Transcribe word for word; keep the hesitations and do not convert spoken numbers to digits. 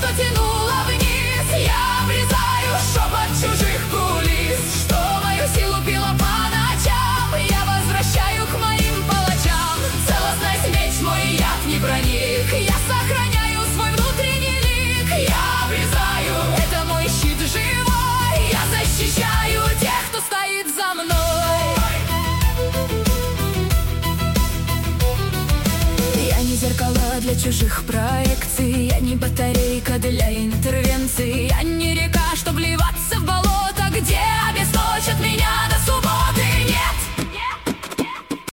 что тянуло вниз, я обрезаю шепот чужих кулис. Что мою силу пила по ночам, я возвращаю к моим палачам. Целостность меч мой, яд не проник, я сохраняю свой внутренний лик. Я обрезаю, это мой щит живой, я защищаю тех, кто стоит за мной. Я не зеркало для чужих проекций, я не батарея